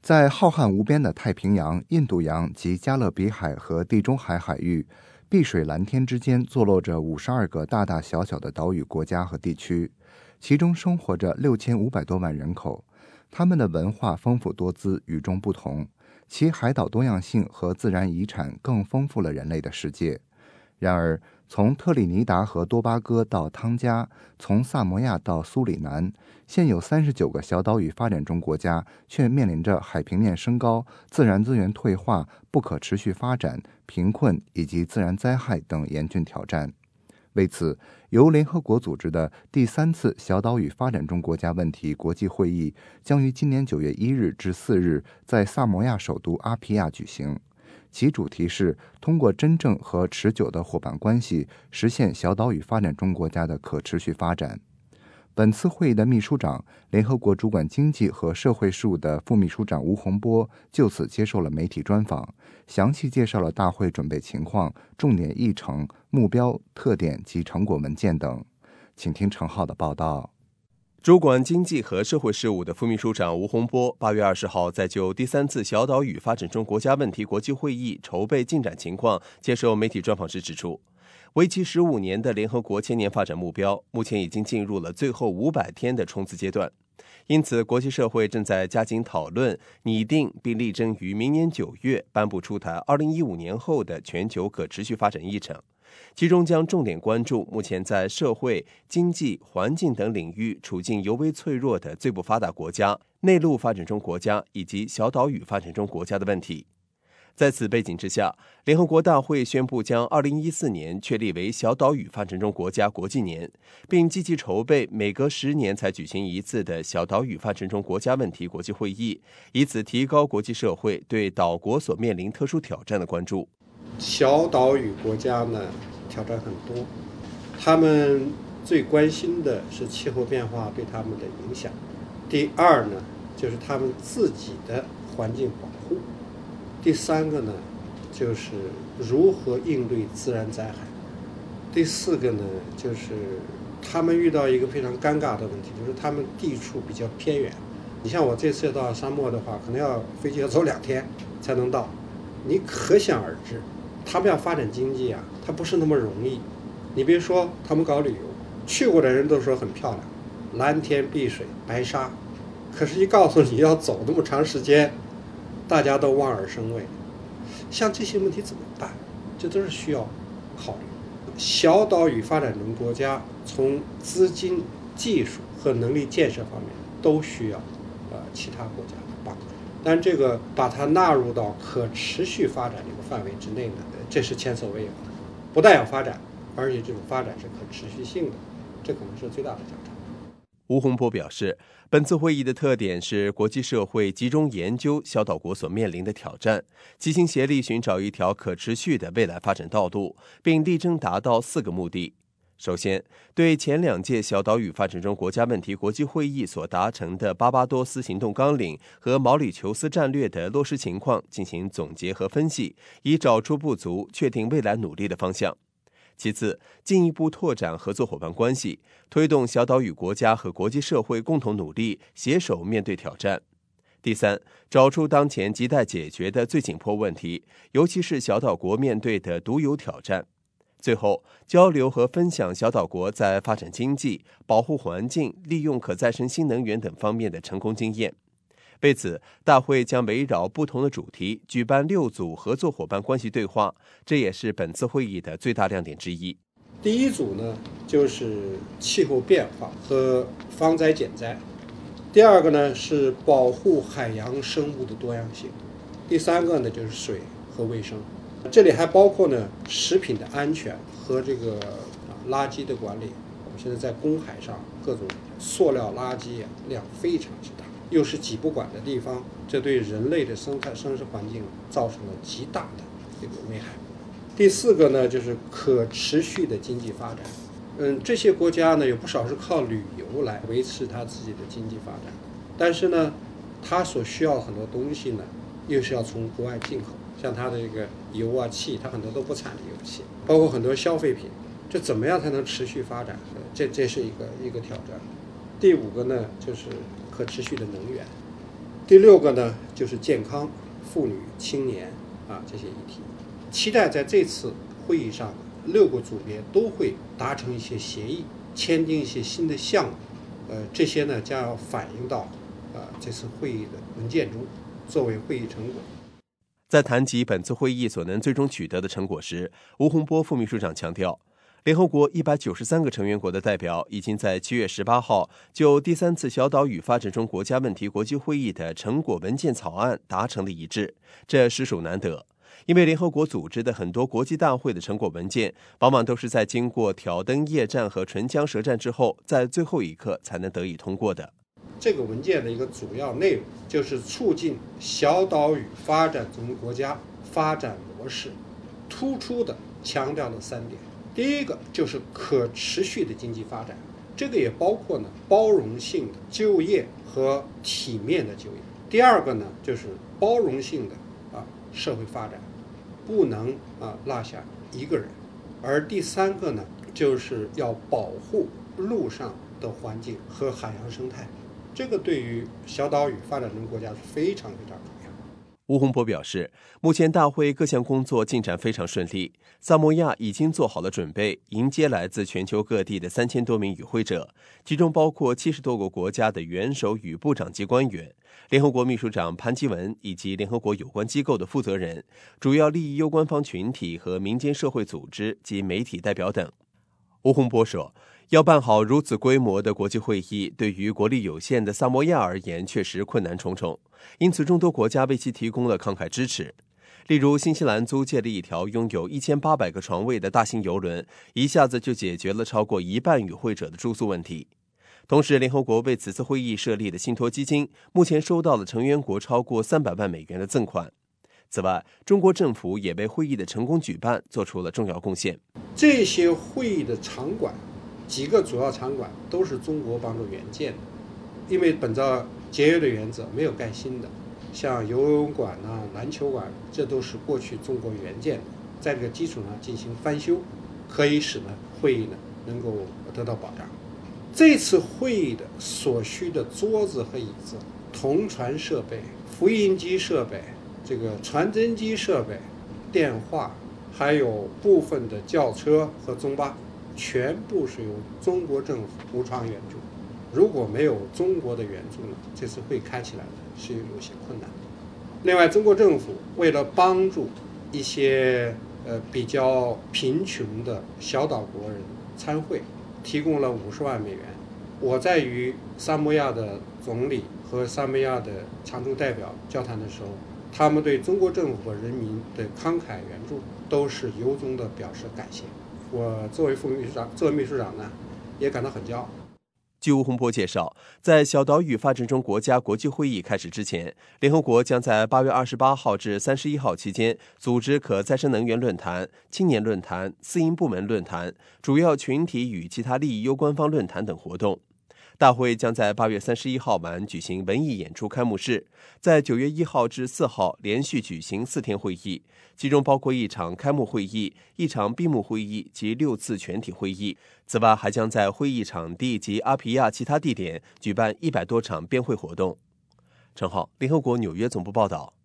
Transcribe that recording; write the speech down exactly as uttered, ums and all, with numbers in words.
在浩瀚无边的太平洋、印度洋及加勒比海和地中海海域，碧水蓝天之间坐落着五十二个大大小小的岛屿国家和地区，其中生活着六千五百多万人口。他们的文化丰富多姿，与众不同，其海岛多样性和自然遗产更丰富了人类的世界。然而，从特立尼达和多巴哥到汤加，从萨摩亚到苏里南，现有三十九个小岛屿发展中国家却面临着海平面升高、自然资源退化、不可持续发展、贫困以及自然灾害等严峻挑战。为此，由联合国组织的第三次小岛屿发展中国家问题国际会议将于今年九月一日至四日在萨摩亚首都阿皮亚举行。其主题是通过真正和持久的伙伴关系，实现小岛屿发展中国家的可持续发展。本次会议的秘书长、联合国主管经济和社会事务的副秘书长吴洪波就此接受了媒体专访，详细介绍了大会准备情况、重点议程、目标、特点及成果文件等。请听程浩的报道。 主管经济和社会事务的副秘书长吴洪波八月二十号在就第三次小岛屿发展中国家问题国际会议筹备进展情况接受媒体专访时指出，为期十五年的联合国千年发展目标目前已经进入了最后五百天的冲刺阶段，因此国际社会正在加紧讨论、拟定并力争于明年九月颁布出台二零一五年后的全球可持续发展议程，其中将重点关注目前在社会、经济、环境等领域处境尤为脆弱的最不发达国家、内陆发展中国家以及小岛屿发展中国家的问题。在此背景之下，联合国大会宣布将二零一四年确立为小岛屿发展中国家国际年，并积极筹备每隔十年才举行一次的小岛屿发展中国家问题国际会议，以此提高国际社会对岛国所面临特殊挑战的关注。 小岛屿国家呢，挑战很多，他们最关心的是气候变化对他们的影响。第二呢，就是他们自己的环境保护。第三个呢，就是如何应对自然灾害。第四个呢，就是他们遇到一个非常尴尬的问题，就是他们地处比较偏远。你像我这次到沙漠的话，可能要飞机要走两天才能到，你可想而知，他们要发展经济啊，它不是那么容易。你别说他们搞旅游，去过的人都说很漂亮，蓝天碧水白沙，可是一告诉你要走那么长时间，大家都望而生畏。像这些问题怎么办？这都是需要考虑。小岛屿发展中国家从资金、技术和能力建设方面都需要呃其他国家的帮助。但这个把它纳入到可持续发展这个范围之内呢，这是前所未有的。不但要发展，而且这种发展是可持续性的，这可能是最大的挑战。 吴洪波表示，本次会议的特点是国际社会集中研究小岛国所面临的挑战，齐心协力寻找一条可持续的未来发展道路，并力争达到四个目的。首先，对前两届小岛屿发展中国家问题国际会议所达成的巴巴多斯行动纲领和毛里求斯战略的落实情况进行总结和分析，以找出不足，确定未来努力的方向。其次，进一步拓展合作伙伴关系，推动小岛屿国家和国际社会共同努力，携手面对挑战。第三，找出当前亟待解决的最紧迫问题，尤其是小岛国面对的独有挑战。最后，交流和分享小岛国在发展经济、保护环境、利用可再生新能源等方面的成功经验。为此，大会将围绕不同的主题举办六组合作伙伴关系对话，这也是本次会议的最大亮点之一。 第一组呢，就是气候变化和防灾减灾；第二个呢是保护海洋生物的多样性；第三个呢就是水和卫生。这里还包括呢食品的安全和这个垃圾的管理。我们现在在公海上各种塑料垃圾啊量非常之大，又是挤不管的地方，这对人类的生态生态环境造成了极大的这个危害。第四个呢，就是可持续的经济发展。嗯，这些国家呢有不少是靠旅游来维持它自己的经济发展，但是呢，它所需要很多东西呢，又是要从国外进口，像它的这个油啊、气，它很多都不产的油气，包括很多消费品，这怎么样才能持续发展？这这是一个一个挑战。第五个呢，就是可持续的能源。 第六个呢，就是健康、妇女、青年啊这些议题。期待在这次会议上，六个组别都会达成一些协议，签订一些新的项目。呃，这些呢将要反映到呃这次会议的文件中，作为会议成果。 在谈及本次会议所能最终取得的成果时，吴洪波副秘书长强调，联合国一百九十三个成员国的代表已经在七月十八号就第三次小岛屿发展中国家问题国际会议的成果文件草案达成了一致，这实属难得。因为联合国组织的很多国际大会的成果文件，往往都是在经过挑灯夜战和唇枪舌战之后，在最后一刻才能得以通过的。 这个文件的一个主要内容就是促进小岛屿发展中国家发展模式，突出的强调了三点。第一个就是可持续的经济发展，这个也包括呢包容性的就业和体面的就业。第二个呢就是包容性的啊社会发展，不能啊落下一个人。而第三个呢就是要保护陆上的环境和海洋生态。这个对于小岛屿发展中国家是非常非常重要。 吴洪波表示，目前大会各项工作进展非常顺利，萨摩亚已经做好了准备，迎接来自全球各地的三千多名与会者，其中包括七十多个国家的元首与部长级官员、联合国秘书长潘基文以及联合国有关机构的负责人、主要利益攸关方群体和民间社会组织及媒体代表等。吴洪波说，要办好如此规模的国际会议，对于国力有限的萨摩亚而言确实困难重重，因此众多国家为其提供了慷慨支持。例如，新西兰租借了一条拥有一千八百个床位的大型邮轮，一下子就解决了超过一半与会者的住宿问题。同时，联合国为此次会议设立的信托基金，目前收到了成员国超过三百万美元的赠款。此外，中国政府也为会议的成功举办做出了重要贡献。 这些会议的场馆，几个主要场馆都是中国帮助援建的，因为本着节约的原则，没有盖新的。像游泳馆啊、篮球馆，这都是过去中国援建的，在这个基础上进行翻修，可以使呢会议呢能够得到保障。这次会议的所需的桌子和椅子、同传设备、复印机设备、这个传真机设备、电话，还有部分的轿车和中巴，全部是由中国政府无偿援助。如果没有中国的援助呢，这次会开起来呢是有些困难。另外，中国政府为了帮助一些呃比较贫穷的小岛国人参会，提供了五十万美元。我在与萨摩亚的总理和萨摩亚的常驻代表交谈的时候，他们对中国政府和人民的慷慨援助都是由衷的表示感谢。我作为副秘书长，作为秘书长呢，也感到很骄傲。 据吴洪波介绍，在小岛屿发展中国家国际会议开始之前，联合国将在八月二十八号至三十一号期间组织可再生能源论坛、青年论坛、私营部门论坛、主要群体与其他利益攸关方论坛等活动。大会将在八月三十一号晚举行文艺演出开幕式，在九月一号至四号连续举行四天会议，其中包括一场开幕会议、一场闭幕会议及六次全体会议。此外，还将在会议场地及阿皮亚其他地点举办一百多场辩会活动。陈浩，联合国纽约总部报道。